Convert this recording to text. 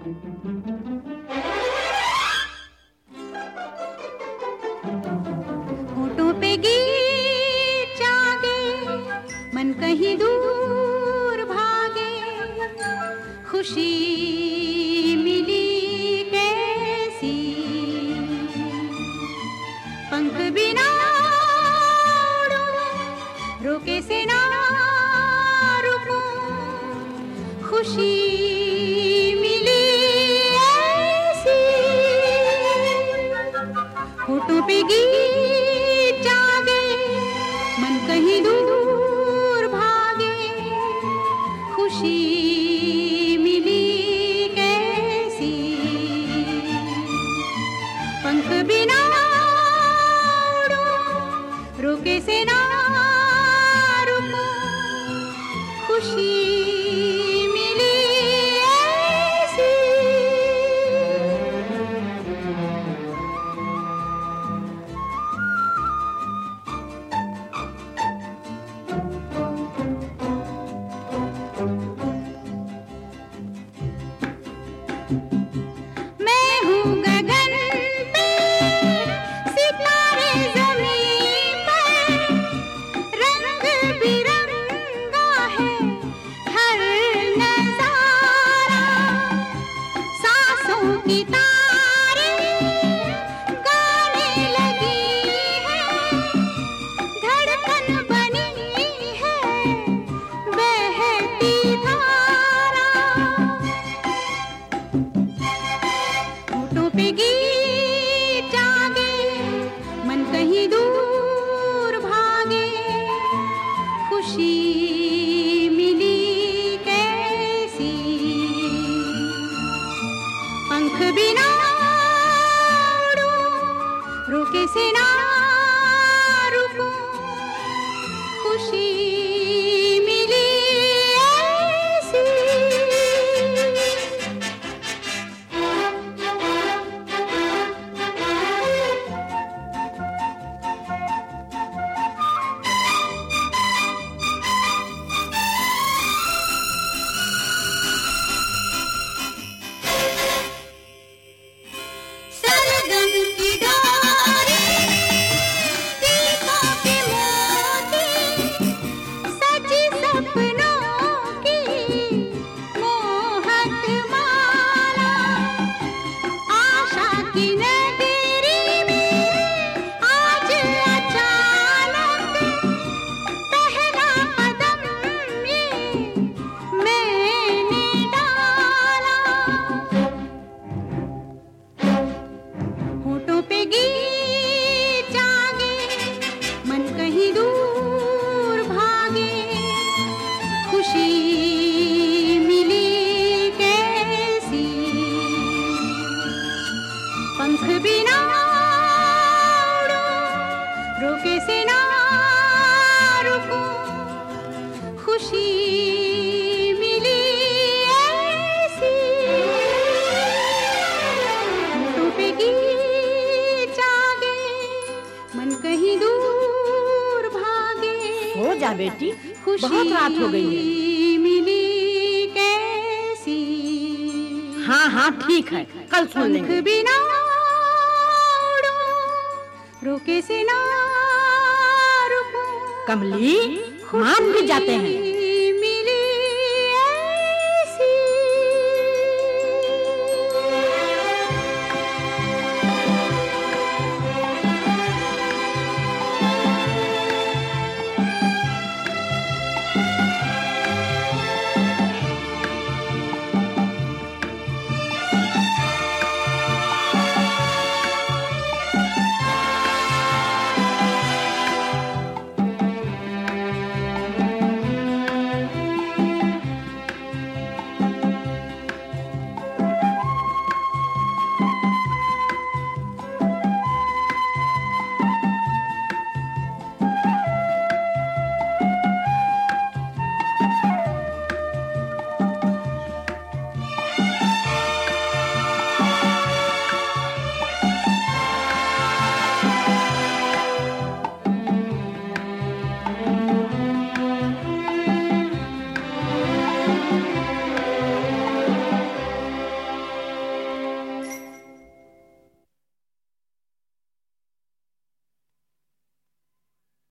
होठों पे गीत जागे, मन कहीं दूर भागे, खुशी मिली कैसी, पंख बिना उड़ूं, रोके से ना रुकूं, खुशी मिली ऐसी। होठों पे गीत जागे, मन कहीं दूर भागे, खुशी मिली कैसी, पंख बिना उड़ूं, रोके से ना रुकूं, खुशी मिली ऐसी। मैं हूँ गगन पे, सितारे ज़मीन पर, रंग बिरंगा है हर नज़ारा, सांसों की तारें गाने लगी है, धड़कन बनी है बहती धारा। होठों पे गीत जागे, मन कहीं दूर भागे, खुशी मिली कैसी, पंख बिना उड़ूं, रोके से ना रुकूं, खुशी मिली ऐसी। सरगम की डोरी, दीपों के मोती, सजी सपनों की मोहक माला, आशा की नगरी में आज अचानक पहला कदम ये मैंने डाला। होठों पे गीत जागे, मन कहीं दूर भागे, खुशी मिली कैसी, पंख बिना उड़ूं, रोके से ना रुकूं, खुशी मिली ऐसी। होठों पे गीत जागे, मन कहीं दूर भागे, हो जा बेटी, खुशी बहुत रात हो गई है। मिली कैसी, हाँ हाँ ठीक है, कल सुन पंख लेंगे। बिना उड़ूं, रोके से ना रुकूं, कमली, मान भी जाते हैं।